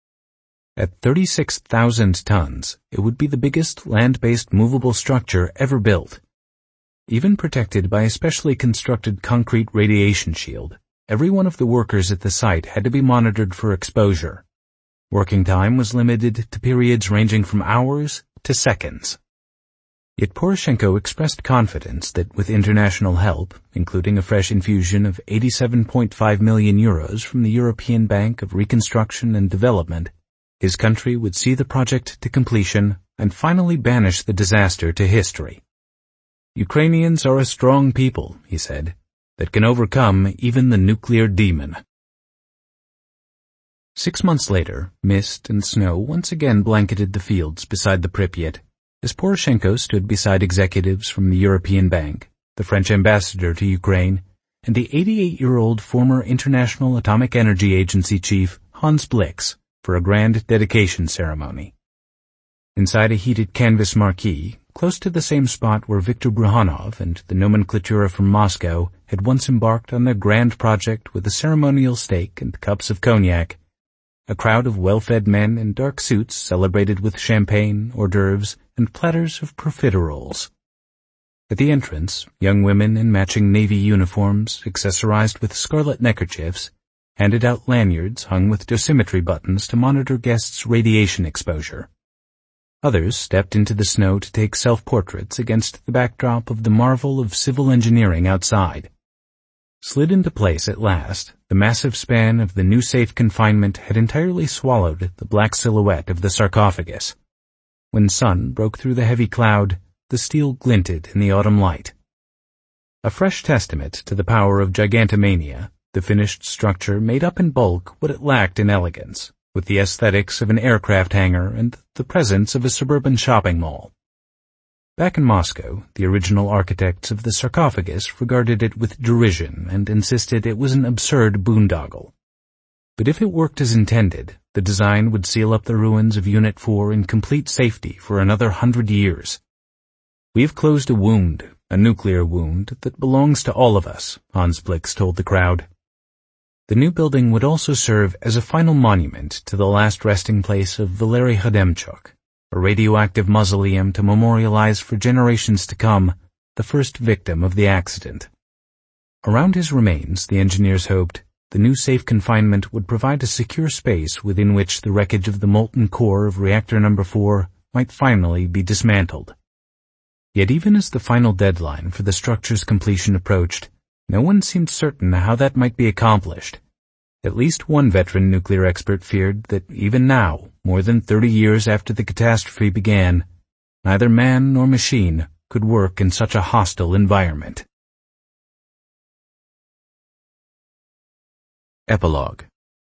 At thirty-six thousand tons, it would be the biggest land-based movable structure ever built. Even protected by a specially constructed concrete radiation shield, every one of the workers at the site had to be monitored for exposure. Working time was limited to periods ranging from hours to seconds. Yet Poroshenko expressed confidence that with international help, including a fresh infusion of eighty-seven point five million euros from the European Bank of Reconstruction and Development, his country would see the project to completion and finally banish the disaster to history. Ukrainians are a strong people, he said. that can overcome even the nuclear demon. Six months later, mist and snow once again blanketed the fields beside the Pripyat, as Poroshenko stood beside executives from the European Bank, the French ambassador to Ukraine, and the eighty-eight-year-old former International Atomic Energy Agency chief Hans Blix for a grand dedication ceremony. Inside a heated canvas marquee, close to the same spot where Viktor Bruhanov and the nomenklatura from Moscow had once embarked on their grand project with a ceremonial steak and cups of cognac, a crowd of well-fed men in dark suits celebrated with champagne, hors d'oeuvres, and platters of profiteroles. At the entrance, young women in matching navy uniforms, accessorized with scarlet neckerchiefs, handed out lanyards hung with dosimetry buttons to monitor guests' radiation exposure. Others stepped into the snow to take self-portraits against the backdrop of the marvel of civil engineering outside. Slid into place at last, the massive span of the new safe confinement had entirely swallowed the black silhouette of the sarcophagus. When sun broke through the heavy cloud, the steel glinted in the autumn light. A fresh testament to the power of gigantomania, the finished structure made up in bulk what it lacked in elegance, with the aesthetics of an aircraft hangar and the presence of a suburban shopping mall. Back in Moscow, the original architects of the sarcophagus regarded it with derision and insisted it was an absurd boondoggle. But if it worked as intended, the design would seal up the ruins of Unit four in complete safety for another hundred years. "We have closed a wound, a nuclear wound, that belongs to all of us," Hans Blix told the crowd. The new building would also serve as a final monument to the last resting place of Valery Khademchuk, a radioactive mausoleum to memorialize for generations to come the first victim of the accident. Around his remains, the engineers hoped, the new safe confinement would provide a secure space within which the wreckage of the molten core of reactor number four might finally be dismantled. Yet even as the final deadline for the structure's completion approached, no one seemed certain how that might be accomplished. At least one veteran nuclear expert feared that even now, more than thirty years after the catastrophe began, neither man nor machine could work in such a hostile environment. Epilogue.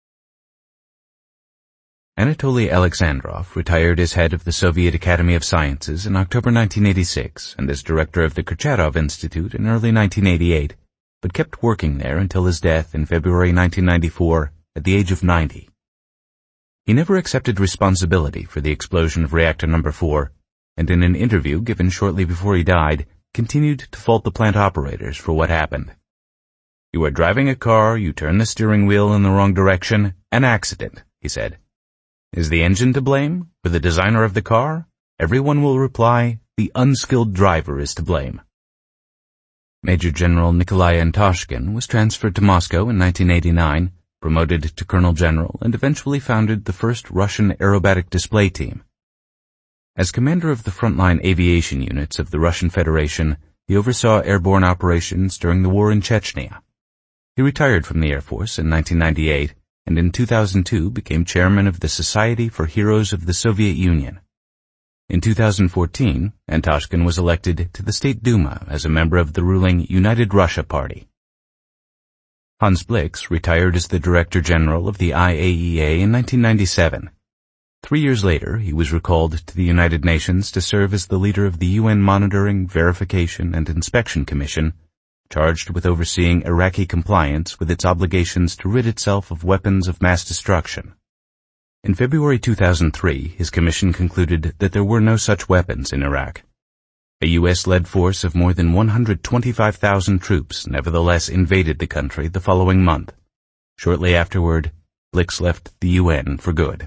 Anatoly Alexandrov retired as head of the Soviet Academy of Sciences in October nineteen eighty-six and as director of the Kurchatov Institute in early nineteen eighty-eight, but kept working there until his death in February nineteen ninety-four at the age of ninety. He never accepted responsibility for the explosion of reactor number four, and in an interview given shortly before he died, continued to fault the plant operators for what happened. "You are driving a car, you turn the steering wheel in the wrong direction, an accident," he said. "Is the engine to blame, or the designer of the car? Everyone will reply, the unskilled driver is to blame." Major General Nikolai Antoshkin was transferred to Moscow in nineteen eighty-nine, promoted to Colonel General, and eventually founded the first Russian aerobatic display team. As commander of the frontline aviation units of the Russian Federation, he oversaw airborne operations during the war in Chechnya. He retired from the Air Force in nineteen ninety-eight, and in two thousand two became chairman of the Society for Heroes of the Soviet Union. In two thousand fourteen, Antoshkin was elected to the State Duma as a member of the ruling United Russia Party. Hans Blix retired as the Director General of the I A E A in nineteen ninety-seven. Three years later, he was recalled to the United Nations to serve as the leader of the U N Monitoring, Verification, and Inspection Commission, charged with overseeing Iraqi compliance with its obligations to rid itself of weapons of mass destruction. In February two thousand three, his commission concluded that there were no such weapons in Iraq. A U S-led force of more than one hundred twenty-five thousand troops nevertheless invaded the country the following month. Shortly afterward, Blix left the U N for good.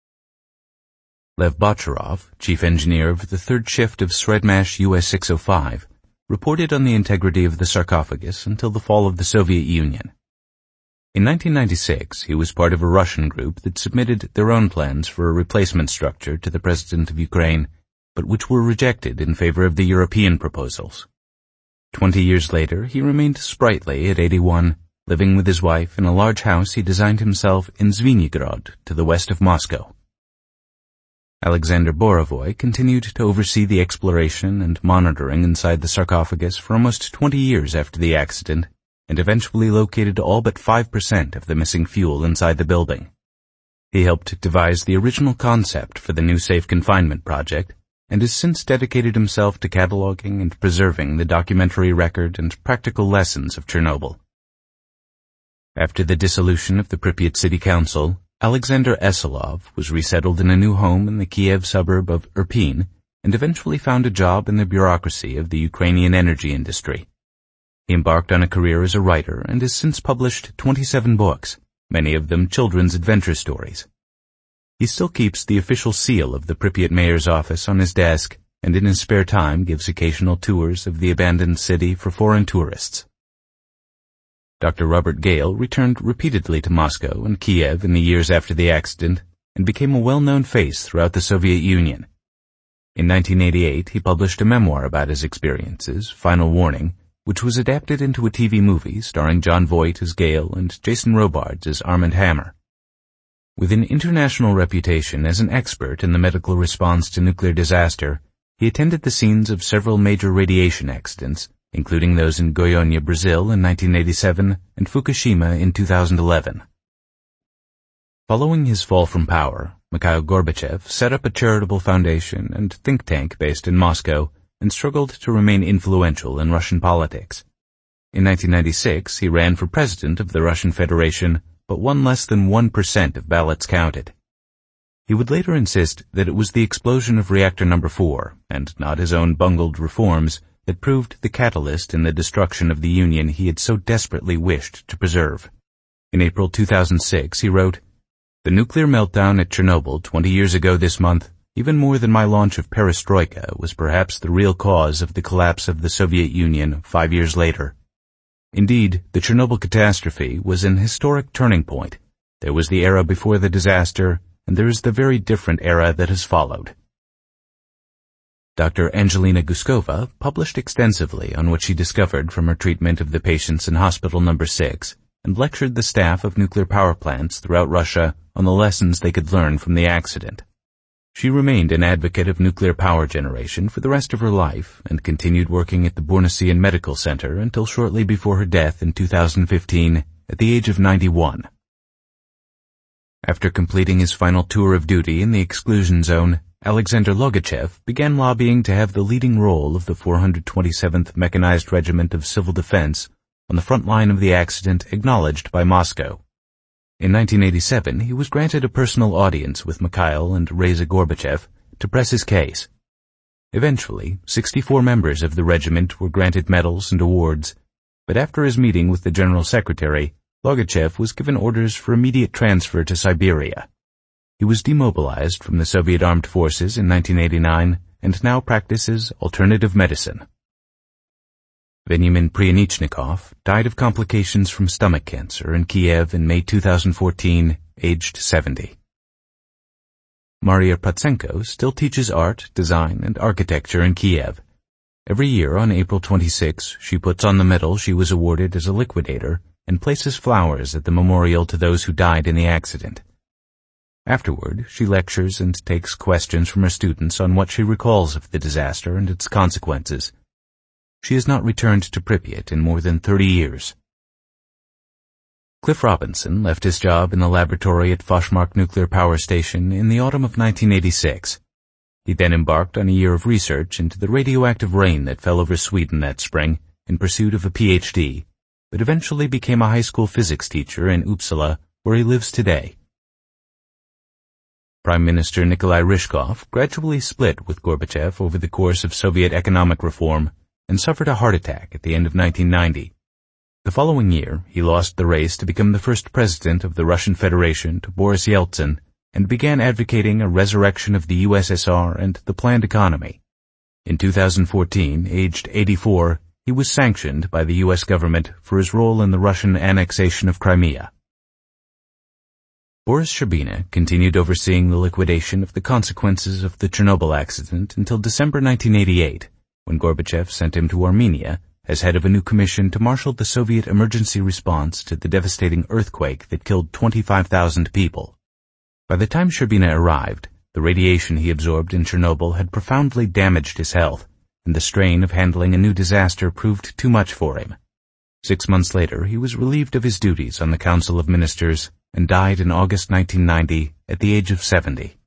Lev Bocharov, chief engineer of the third shift of Sredmash U S six oh five, reported on the integrity of the sarcophagus until the fall of the Soviet Union. In nineteen ninety-six, he was part of a Russian group that submitted their own plans for a replacement structure to the President of Ukraine, but which were rejected in favor of the European proposals. Twenty years later, he remained sprightly at eighty-one, living with his wife in a large house he designed himself in Zvinegrod, to the west of Moscow. Alexander Borovoy continued to oversee the exploration and monitoring inside the sarcophagus for almost twenty years after the accident, and eventually located all but five percent of the missing fuel inside the building. He helped devise the original concept for the new safe confinement project, and has since dedicated himself to cataloging and preserving the documentary record and practical lessons of Chernobyl. After the dissolution of the Pripyat City Council, Alexander Eselov was resettled in a new home in the Kiev suburb of Irpin and eventually found a job in the bureaucracy of the Ukrainian energy industry. He embarked on a career as a writer and has since published twenty-seven books, many of them children's adventure stories. He still keeps the official seal of the Pripyat mayor's office on his desk and in his spare time gives occasional tours of the abandoned city for foreign tourists. Doctor Robert Gale returned repeatedly to Moscow and Kiev in the years after the accident and became a well-known face throughout the Soviet Union. In nineteen eighty-eight, he published a memoir about his experiences, Final Warning, which was adapted into a T V movie starring John Voight as Gale and Jason Robards as Armand Hammer. With an international reputation as an expert in the medical response to nuclear disaster, he attended the scenes of several major radiation accidents, including those in Goiânia, Brazil in nineteen eighty-seven and Fukushima in two thousand eleven. Following his fall from power, Mikhail Gorbachev set up a charitable foundation and think tank based in Moscow and struggled to remain influential in Russian politics. In nineteen ninety-six, he ran for president of the Russian Federation, but won less than one percent of ballots counted. He would later insist that it was the explosion of reactor number four, and not his own bungled reforms, that proved the catalyst in the destruction of the Union he had so desperately wished to preserve. In April two thousand six, he wrote, "The nuclear meltdown at Chernobyl twenty years ago this month, even more than my launch of Perestroika, was perhaps the real cause of the collapse of the Soviet Union five years later. Indeed, the Chernobyl catastrophe was an historic turning point. There was the era before the disaster, and there is the very different era that has followed." Doctor Angelina Guskova published extensively on what she discovered from her treatment of the patients in Hospital Number six and lectured the staff of nuclear power plants throughout Russia on the lessons they could learn from the accident. She remained an advocate of nuclear power generation for the rest of her life and continued working at the Bornosian Medical Center until shortly before her death in two thousand fifteen at the age of ninety-one. After completing his final tour of duty in the exclusion zone, Alexander Logachev began lobbying to have the leading role of the four hundred twenty-seventh Mechanized Regiment of Civil Defense on the front line of the accident acknowledged by Moscow. In nineteen eighty-seven, he was granted a personal audience with Mikhail and Reza Gorbachev to press his case. Eventually, sixty-four members of the regiment were granted medals and awards, but after his meeting with the General Secretary, Logachev was given orders for immediate transfer to Siberia. He was demobilized from the Soviet Armed Forces in nineteen eighty-nine and now practices alternative medicine. Veniamin Pryanichnikov died of complications from stomach cancer in Kiev in May two thousand fourteen, aged seventy. Maria Patsenko still teaches art, design, and architecture in Kiev. Every year on April twenty-sixth, she puts on the medal she was awarded as a liquidator and places flowers at the memorial to those who died in the accident. Afterward, she lectures and takes questions from her students on what she recalls of the disaster and its consequences. She has not returned to Pripyat in more than thirty years. Cliff Robinson left his job in the laboratory at Forsmark Nuclear Power Station in the autumn of nineteen eighty-six. He then embarked on a year of research into the radioactive rain that fell over Sweden that spring in pursuit of a P H D, but eventually became a high school physics teacher in Uppsala, where he lives today. Prime Minister Nikolai Ryzhkov gradually split with Gorbachev over the course of Soviet economic reform and suffered a heart attack at the end of nineteen ninety. The following year, he lost the race to become the first president of the Russian Federation to Boris Yeltsin and began advocating a resurrection of the U S S R and the planned economy. In two thousand fourteen, aged eighty-four, he was sanctioned by the U S government for his role in the Russian annexation of Crimea. Boris Sherbina continued overseeing the liquidation of the consequences of the Chernobyl accident until December nineteen eighty-eight, when Gorbachev sent him to Armenia as head of a new commission to marshal the Soviet emergency response to the devastating earthquake that killed twenty-five thousand people. By the time Sherbina arrived, the radiation he absorbed in Chernobyl had profoundly damaged his health, and the strain of handling a new disaster proved too much for him. Six months later, he was relieved of his duties on the Council of Ministers and died in August nineteen ninety at the age of seventy.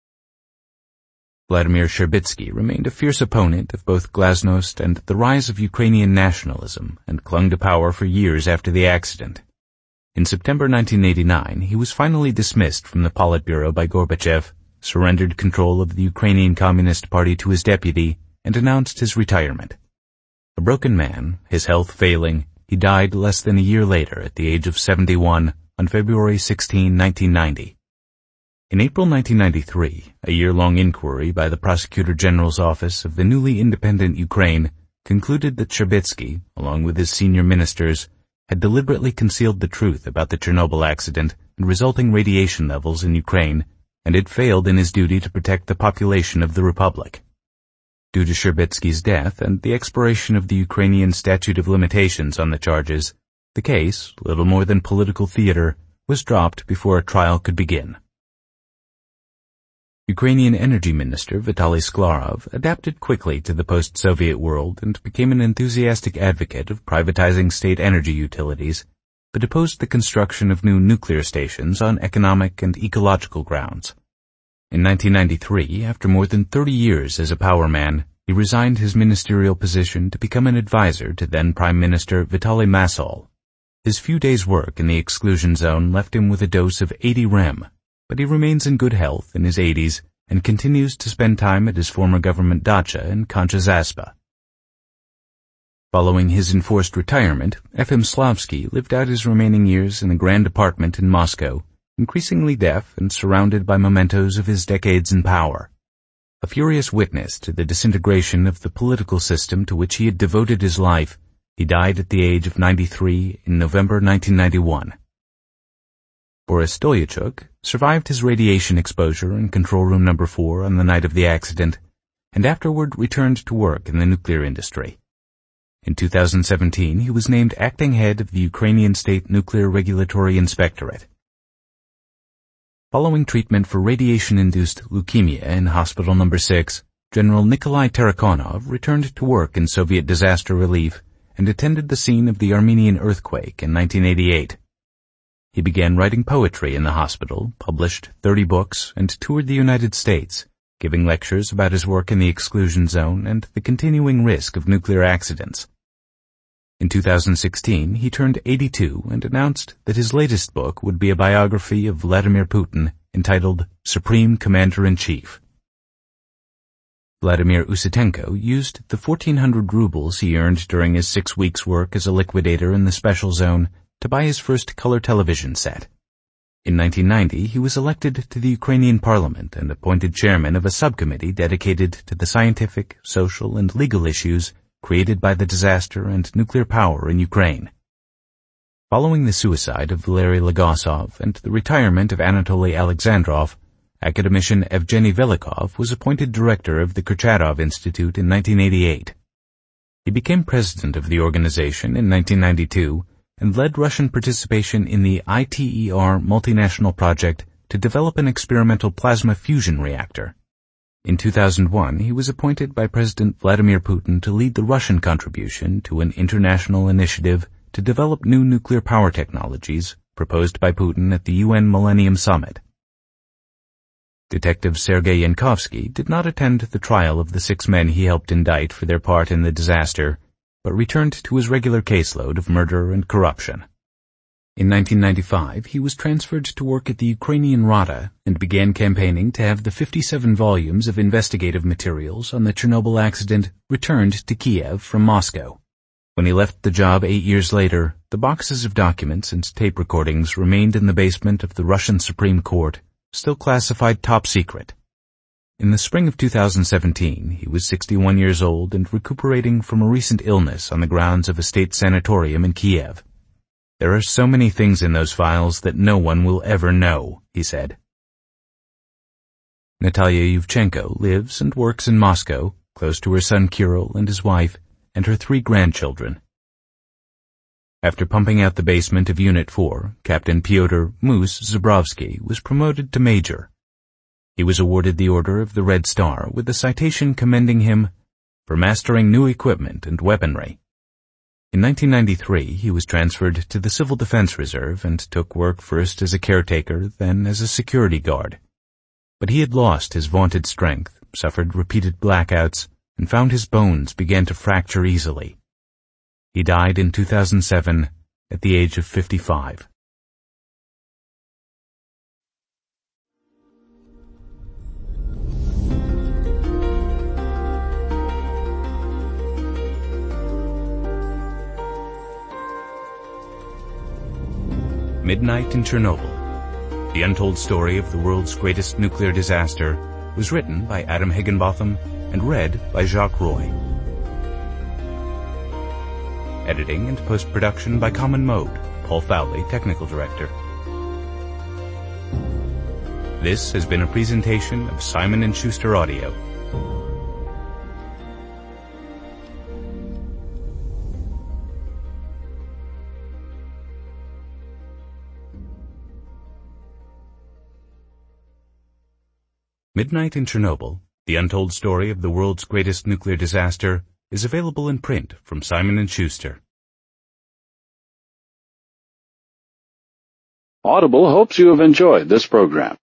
Vladimir Sherbitsky remained a fierce opponent of both glasnost and the rise of Ukrainian nationalism and clung to power for years after the accident. In September nineteen eighty-nine, he was finally dismissed from the Politburo by Gorbachev, surrendered control of the Ukrainian Communist Party to his deputy, and announced his retirement. A broken man, his health failing, he died less than a year later at the age of seventy-one on February sixteenth, nineteen ninety. In April nineteen ninety-three, a year-long inquiry by the Prosecutor General's Office of the newly independent Ukraine concluded that Sherbitsky, along with his senior ministers, had deliberately concealed the truth about the Chernobyl accident and resulting radiation levels in Ukraine, and had failed in his duty to protect the population of the Republic. Due to Sherbitsky's death and the expiration of the Ukrainian statute of limitations on the charges, the case, little more than political theater, was dropped before a trial could begin. Ukrainian Energy Minister Vitaly Sklarov adapted quickly to the post-Soviet world and became an enthusiastic advocate of privatizing state energy utilities, but opposed the construction of new nuclear stations on economic and ecological grounds. In nineteen ninety-three, after more than thirty years as a power man, he resigned his ministerial position to become an advisor to then Prime Minister Vitaly Masol. His few days' work in the exclusion zone left him with a dose of eighty rem, but he remains in good health in his eighties and continues to spend time at his former government dacha in Koncha-Zaspa. Following his enforced retirement, F M Slavsky lived out his remaining years in a grand apartment in Moscow, increasingly deaf and surrounded by mementos of his decades in power. A furious witness to the disintegration of the political system to which he had devoted his life, he died at the age of ninety-three in November nineteen ninety-one. Boris Stolyachuk survived his radiation exposure in control room number four on the night of the accident, and afterward returned to work in the nuclear industry. In two thousand seventeen, he was named acting head of the Ukrainian State Nuclear Regulatory Inspectorate. Following treatment for radiation-induced leukemia in Hospital number six, General Nikolai Tarakonov returned to work in Soviet disaster relief and attended the scene of the Armenian earthquake in nineteen eighty-eight. He began writing poetry in the hospital, published thirty books, and toured the United States, giving lectures about his work in the exclusion zone and the continuing risk of nuclear accidents. In two thousand sixteen, he turned eighty-two and announced that his latest book would be a biography of Vladimir Putin entitled Supreme Commander-in-Chief. Vladimir Usitenko used the fourteen hundred rubles he earned during his six weeks' work as a liquidator in the special zone to buy his first color television set. In nineteen ninety, he was elected to the Ukrainian parliament and appointed chairman of a subcommittee dedicated to the scientific, social, and legal issues created by the disaster and nuclear power in Ukraine. Following the suicide of Valery Legasov and the retirement of Anatoly Alexandrov, academician Evgeny Velikov was appointed director of the Kurchatov Institute in nineteen eighty-eight. He became president of the organization in nineteen ninety-two and led Russian participation in the I T E R multinational project to develop an experimental plasma fusion reactor. In two thousand one, he was appointed by President Vladimir Putin to lead the Russian contribution to an international initiative to develop new nuclear power technologies proposed by Putin at the U N Millennium Summit. Detective Sergei Yankovsky did not attend the trial of the six men he helped indict for their part in the disaster, but returned to his regular caseload of murder and corruption. In nineteen ninety-five, he was transferred to work at the Ukrainian Rada and began campaigning to have the fifty-seven volumes of investigative materials on the Chernobyl accident returned to Kiev from Moscow. When he left the job eight years later, the boxes of documents and tape recordings remained in the basement of the Russian Supreme Court, still classified top secret. In the spring of two thousand seventeen, he was sixty-one years old and recuperating from a recent illness on the grounds of a state sanatorium in Kiev. "There are so many things in those files that no one will ever know," he said. Natalia Yevchenko lives and works in Moscow, close to her son Kirill and his wife, and her three grandchildren. After pumping out the basement of Unit four, Captain Pyotr Moose Zabrovsky was promoted to major. He was awarded the Order of the Red Star with a citation commending him for mastering new equipment and weaponry. In nineteen ninety-three, he was transferred to the Civil Defense Reserve and took work first as a caretaker, then as a security guard. But he had lost his vaunted strength, suffered repeated blackouts, and found his bones began to fracture easily. He died in two thousand seven at the age of fifty-five. Midnight in Chernobyl, the untold story of the world's greatest nuclear disaster, was written by Adam Higginbotham and read by Jacques Roy. Editing and post-production by Common Mode, Paul Fowley, Technical Director. This has been a presentation of Simon and Schuster Audio. Midnight in Chernobyl, the untold story of the world's greatest nuclear disaster, is available in print from Simon and Schuster. Audible hopes you have enjoyed this program.